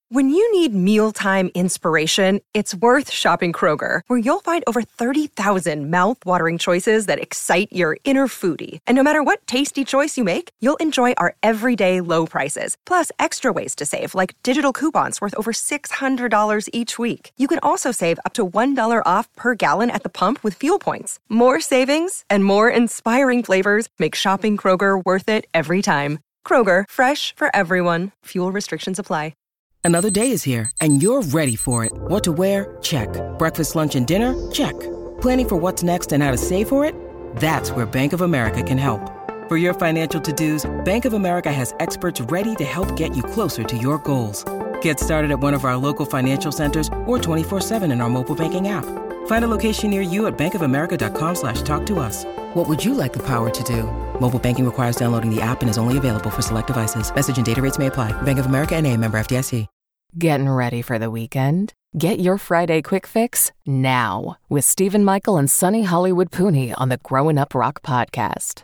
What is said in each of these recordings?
When you need mealtime inspiration, it's worth shopping Kroger, where you'll find over 30,000 mouth-watering choices that excite your inner foodie. And no matter what tasty choice you make, you'll enjoy our everyday low prices, plus extra ways to save, like digital coupons worth over $600 each week. You can also save up to $1 off per gallon at the pump with fuel points. More savings and more inspiring flavors make shopping Kroger worth it every time. Kroger, fresh for everyone. Fuel restrictions apply. Another day is here, and you're ready for it. What to wear? Check. Breakfast, lunch, and dinner? Check. Planning for what's next and how to save for it? That's where Bank of America can help. For your financial to-dos, Bank of America has experts ready to help get you closer to your goals. Get started at one of our local financial centers or 24/7 in our mobile banking app. Find a location near you at bankofamerica.com/talktous. What would you like the power to do? Mobile banking requires downloading the app and is only available for select devices. Message and data rates may apply. Bank of America N.A., member FDIC. Getting ready for the weekend? Get your Friday quick fix now with Stephen Michael and Sunny Hollywood Pooney on the Growing Up Rock podcast.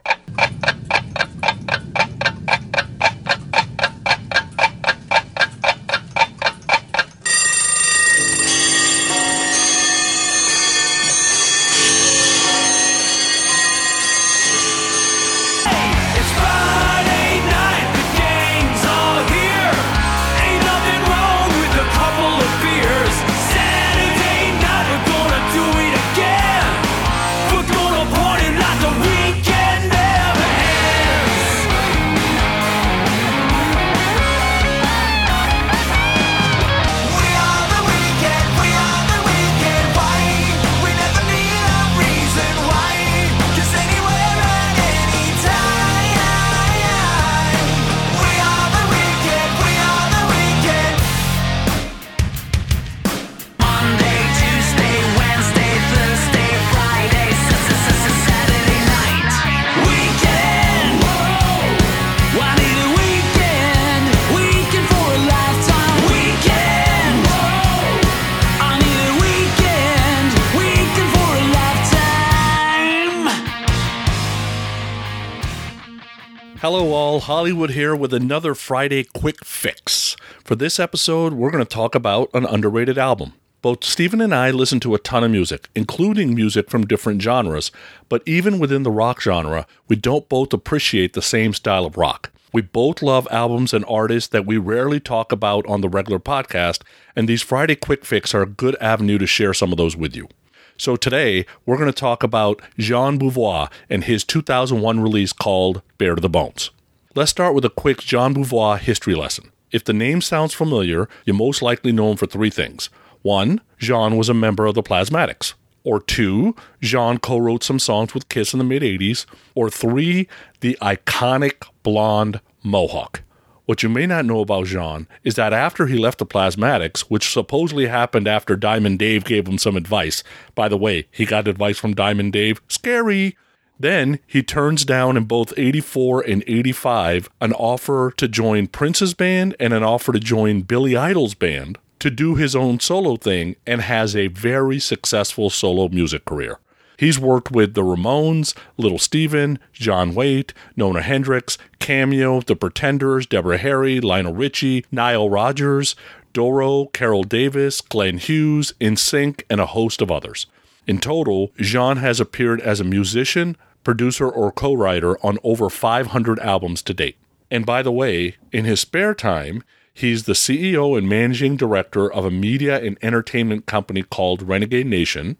Hello all, Hollywood here with another Friday Quick Fix. For this episode, we're going to talk about an underrated album. Both Stephen and I listen to a ton of music, including music from different genres, but even within the rock genre, we don't both appreciate the same style of rock. We both love albums and artists that we rarely talk about on the regular podcast, and these Friday Quick Fix are a good avenue to share some of those with you. So today, we're going to talk about Jean Beauvoir and his 2001 release called Bare to the Bones. Let's start with a quick Jean Beauvoir history lesson. If the name sounds familiar, you most likely know him for three things. 1. Jean was a member of the Plasmatics. Or 2. Jean co-wrote some songs with Kiss in the mid-'80s. Or 3. The iconic blonde mohawk. What you may not know about Jean is that after he left the Plasmatics, which supposedly happened after Diamond Dave gave him some advice. By the way, he got advice from Diamond Dave. Scary! Then he turns down in both 84 and 85 an offer to join Prince's band and an offer to join Billy Idol's band to do his own solo thing, and has a very successful solo music career. He's worked with the Ramones, Little Steven, John Waite, Nona Hendrix, Cameo, The Pretenders, Deborah Harry, Lionel Richie, Nile Rodgers, Doro, Carol Davis, Glenn Hughes, NSYNC, and a host of others. In total, Jean has appeared as a musician, producer, or co-writer on over 500 albums to date. And by the way, in his spare time, he's the CEO and managing director of a media and entertainment company called Renegade Nation,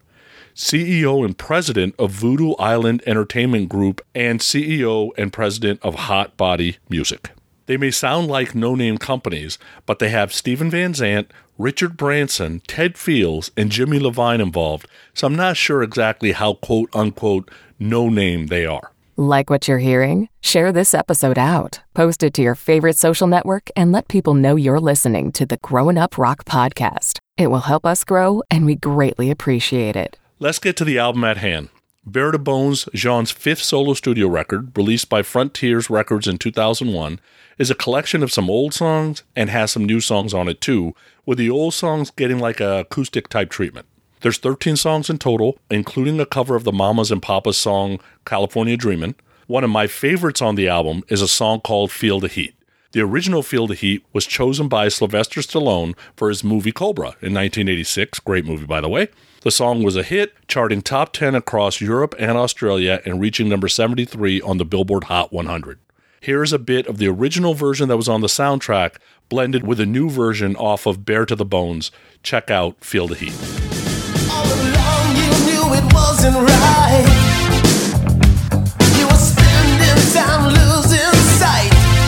CEO and president of Voodoo Island Entertainment Group, and CEO and president of Hot Body Music. They may sound like no-name companies, but they have Steven Van Zandt, Richard Branson, Ted Fields, and Jimmy Levine involved, so I'm not sure exactly how quote-unquote no-name they are. Like what you're hearing? Share this episode out, post it to your favorite social network, and let people know you're listening to the Growing Up Rock podcast. It will help us grow, and we greatly appreciate it. Let's get to the album at hand. Bare to Bones, Jean's fifth solo studio record, released by Frontiers Records in 2001, is a collection of some old songs and has some new songs on it too, with the old songs getting like a acoustic type treatment. There's 13 songs in total, including a cover of the Mamas and Papas song California Dreamin'. One of my favorites on the album is a song called Feel the Heat. The original Feel the Heat was chosen by Sylvester Stallone for his movie Cobra in 1986. Great movie, by the way. The song was a hit, charting top 10 across Europe and Australia and reaching number 73 on the Billboard Hot 100. Here's a bit of the original version that was on the soundtrack, blended with a new version off of Bare to the Bones. Check out Feel the Heat. All along you knew it wasn't right. You were spending time losing sight.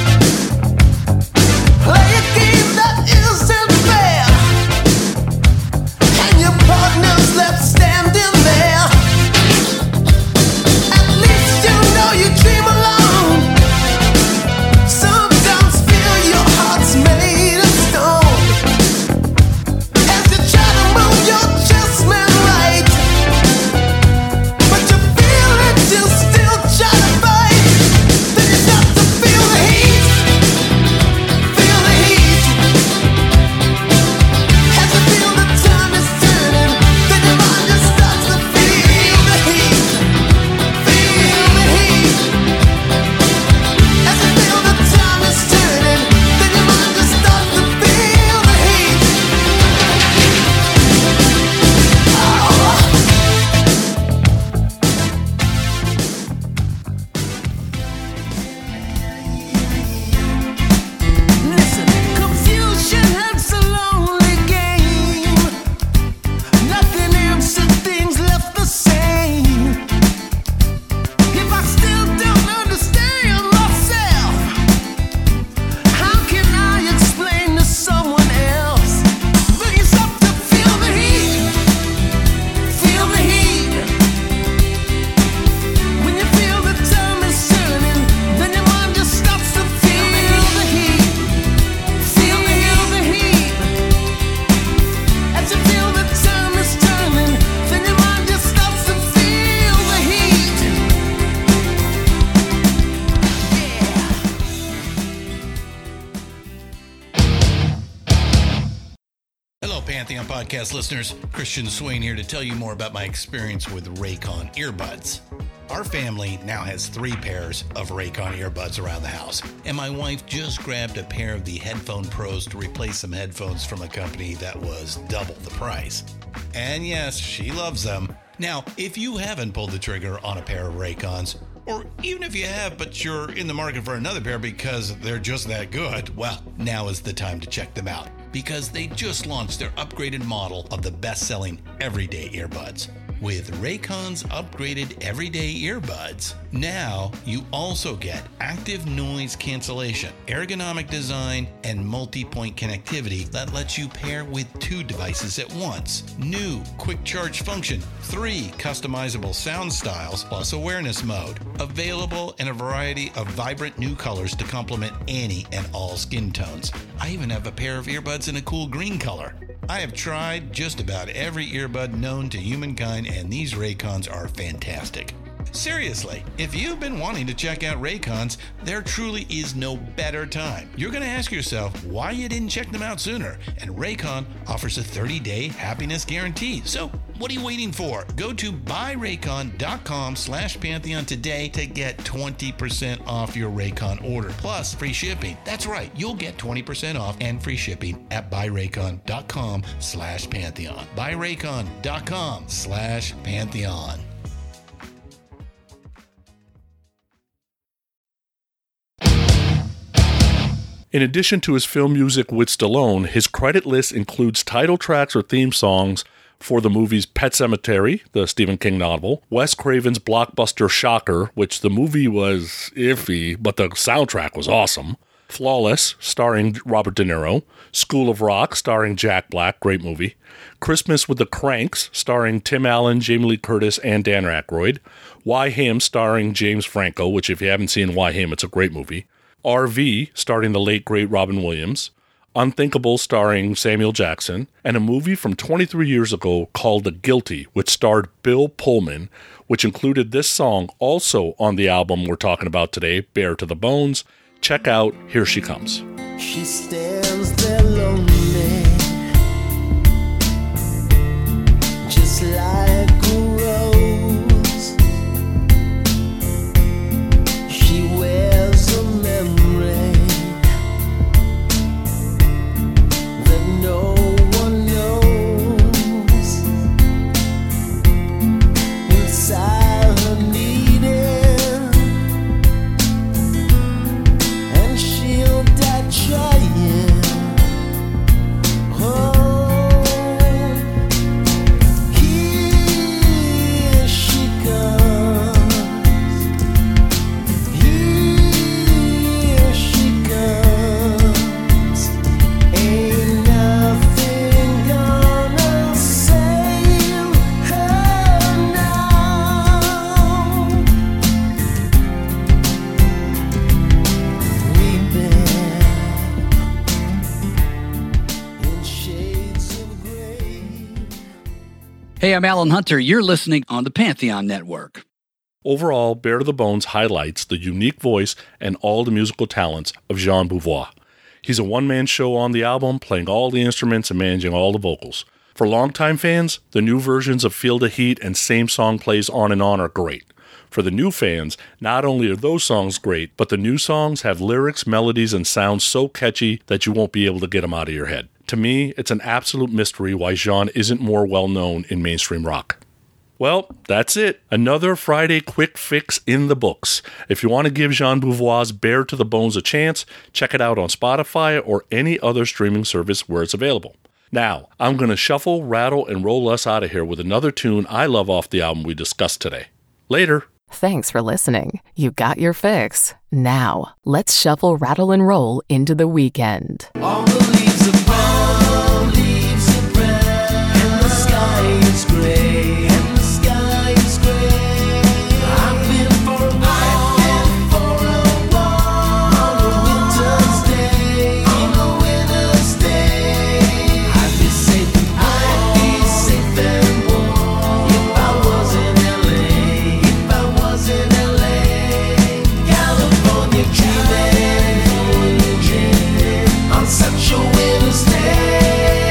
Play a game that isn't fair, and your partner's left standing there. At least you know you dream alone. Sometimes feel your heart's made of stone. As you try to move your chest man right, but you feel it, you still try to fight. Then you start to feel the heat. Feel the heat. As you feel the time is turning, then your mind just starts to feel the heat. Feel the heat. As you feel the time is turning, then your mind just starts to feel the heat. Listen, confusion has a lonely game. Nothing else and things left the same. If I still don't understand myself, how can I explain to someone else? Then you start to feel the heat. Feel the heat. When you feel the time is turning, then your mind just starts to feel the heat. Feel the heat. As you feel the time is turning, then your mind just starts to feel the heat. Hello, Pantheon Podcast listeners. Christian Swain here to tell you more about my experience with Raycon earbuds. Our family now has 3 pairs of Raycon earbuds around the house, and my wife just grabbed a pair of the Headphone Pros to replace some headphones from a company that was double the price. And yes, she loves them. Now, if you haven't pulled the trigger on a pair of Raycons, or even if you have but you're in the market for another pair because they're just that good, well, now is the time to check them out, because they just launched their upgraded model of the best-selling everyday earbuds. With Raycon's upgraded everyday earbuds, now you also get active noise cancellation, ergonomic design, and multi-point connectivity that lets you pair with 2 devices at once. New quick charge function, 3 customizable sound styles, plus awareness mode. Available in a variety of vibrant new colors to complement any and all skin tones. I even have a pair of earbuds in a cool green color. I have tried just about every earbud known to humankind, and these Raycons are fantastic. Seriously, if you've been wanting to check out Raycons, there truly is no better time. You're going to ask yourself why you didn't check them out sooner, and Raycon offers a 30-day happiness guarantee. So what are you waiting for? Go to buyraycon.com/Pantheon today to get 20% off your Raycon order, plus free shipping. That's right, you'll get 20% off and free shipping at buyraycon.com/Pantheon. buyraycon.com/Pantheon. In addition to his film music with Stallone, his credit list includes title tracks or theme songs for the movies Pet Sematary, the Stephen King novel, Wes Craven's blockbuster Shocker, which the movie was iffy, but the soundtrack was awesome, Flawless, starring Robert De Niro, School of Rock, starring Jack Black, great movie, Christmas with the Cranks, starring Tim Allen, Jamie Lee Curtis, and Dan Aykroyd, Why Him, starring James Franco, which if you haven't seen Why Him, it's a great movie, RV, starring the late great Robin Williams, Unthinkable, starring Samuel Jackson, and a movie from 23 years ago called The Guilty, which starred Bill Pullman, which included this song also on the album we're talking about today, Bare to the Bones. Check out Here She Comes. She stands there lonely, just like a rose. She wears a memory Hey, I'm Alan Hunter. You're listening on the Pantheon Network. Overall, Bare to the Bones highlights the unique voice and all the musical talents of Jean Beauvoir. He's a one-man show on the album, playing all the instruments and managing all the vocals. For longtime fans, the new versions of Feel the Heat and Same Song Plays On and On are great. For the new fans, not only are those songs great, but the new songs have lyrics, melodies, and sounds so catchy that you won't be able to get them out of your head. To me, it's an absolute mystery why Jean isn't more well-known in mainstream rock. Well, that's it. Another Friday quick fix in the books. If you want to give Jean Beauvoir's Bare to the Bones a chance, check it out on Spotify or any other streaming service where it's available. Now, I'm going to shuffle, rattle, and roll us out of here with another tune I love off the album we discussed today. Later. Thanks for listening. You got your fix. Now, let's shuffle, rattle, and roll into the weekend. All the leaves are brown, all leaves are brown, and the sky is gray, and the sky is gray. I've been for a walk, on a winter's day, I'd be safe and warm, if I was in LA, California dreaming on such a winter's day.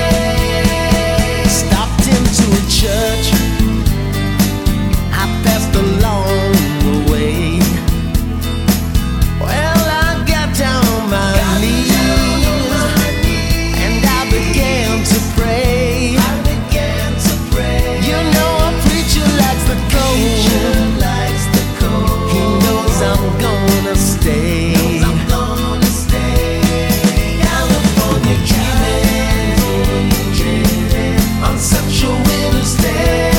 Stopped into a church, I passed along the way. Well, I got down on my knees, and I began to pray. You know a preacher likes the cold, he knows I'm gonna stay. California dreaming on such a winter's day.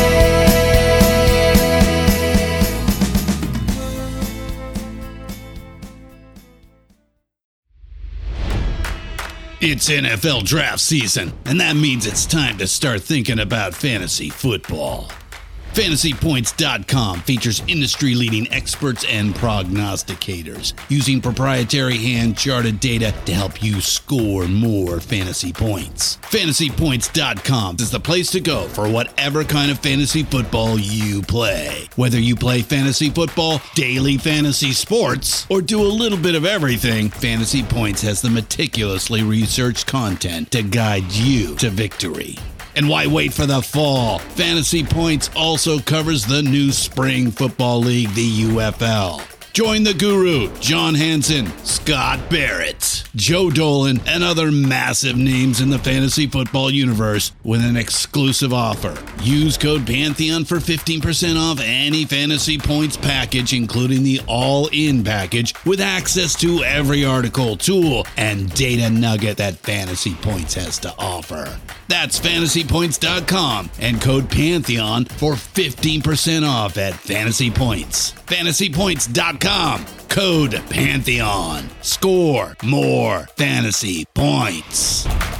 It's NFL draft season, and that means it's time to start thinking about fantasy football. FantasyPoints.com features industry-leading experts and prognosticators using proprietary hand-charted data to help you score more fantasy points. FantasyPoints.com is the place to go for whatever kind of fantasy football you play. Whether you play fantasy football, daily fantasy sports, or do a little bit of everything, Fantasy Points has the meticulously researched content to guide you to victory. And why wait for the fall? Fantasy Points also covers the new spring football league, the UFL. Join the guru, John Hansen, Scott Barrett, Joe Dolan, and other massive names in the fantasy football universe with an exclusive offer. Use code Pantheon for 15% off any Fantasy Points package, including the all-in package, with access to every article, tool, and data nugget that Fantasy Points has to offer. That's FantasyPoints.com and code Pantheon for 15% off at Fantasy Points. FantasyPoints.com, code Pantheon. Score more fantasy points.